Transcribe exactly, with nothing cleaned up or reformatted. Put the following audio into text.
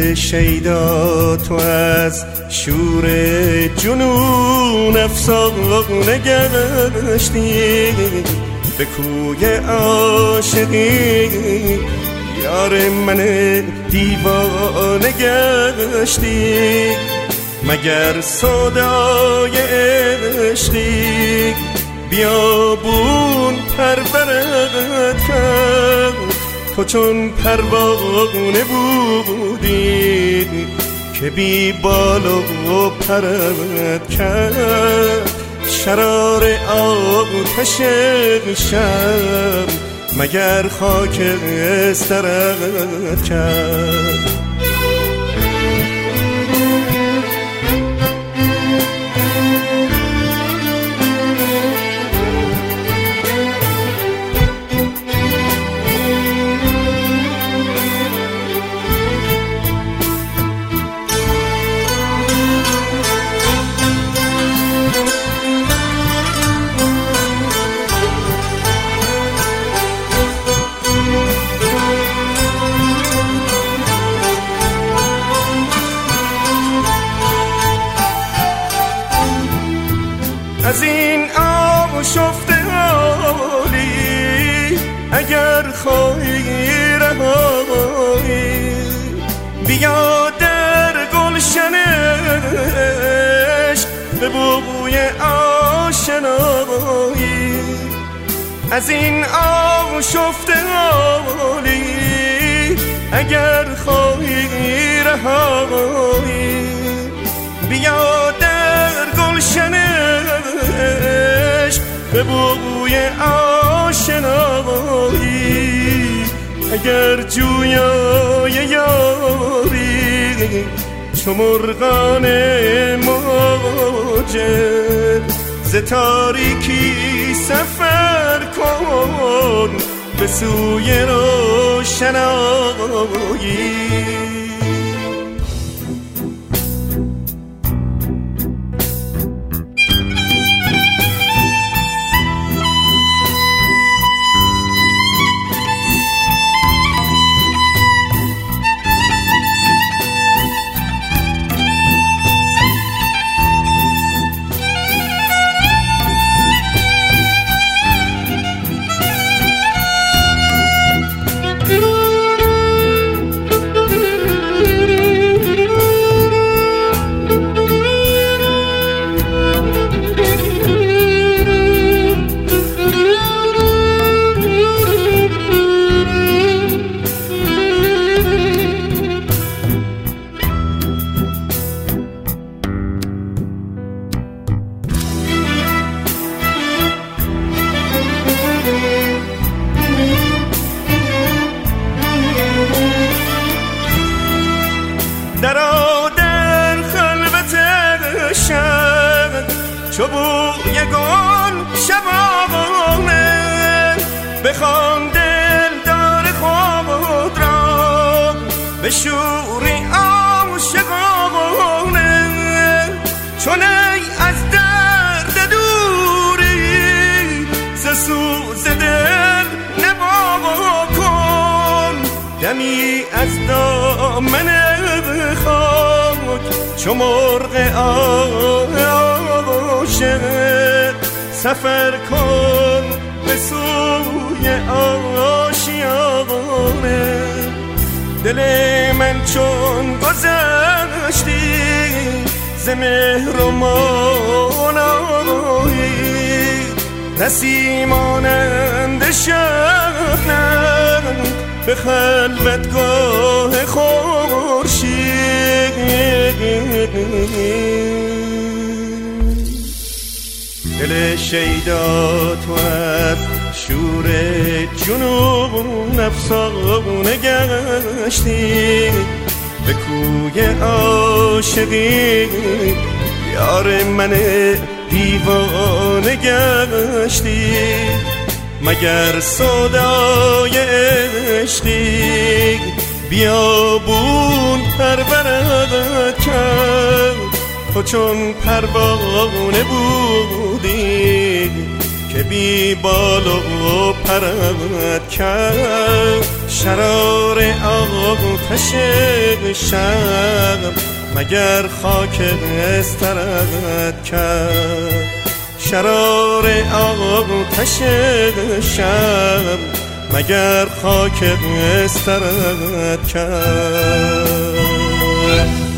دل شیدا تو از شور جنون افسانه گشتی، به کوی عاشقی یار من دیوانه گشتی. مگر سودای عشقی بیابون پرورد کرد، تو چون پروانه بودی که بی بال و پرد کرد. شرار آتش شب مگر خاک استرد کرد. از این آشفته حالی اگر خواهی رهایی، بیا در گلشنش به بوی آشنایی. از این آشفته حالی اگر خواهی رهایی، بیا در گلشنش به بوی آشنایی. اگر جویای یاری چو مرغان موجه، ز تاریکی سفر کن به سوی روشنایی. درآ در خلوت شب چو بوی گل شبانه، بخوان دلدار خود را به شوری عاشقانه. چون ای از درد دوری ز سوز دل نوا کن، دمی از دامن خاک چو مرغ عاشق سفر کن به سوی آشیانه. دل من چون گذشتی ز مهر و مانایی، نسیمانند شبنم به خلوتگاه خورشید. دل شیدا تو از شور جنون افسانه گشتی، به کوی عاشقی یار من دیوانه گشتی. مگر سودای عشقی بیابون پرورد کرد، تو چون پروانه بودی که بی بال و گوهرت کرد شرار آتش شب مگر خاک استرت کرد شرار آتش شب مگر خاک استرت کرد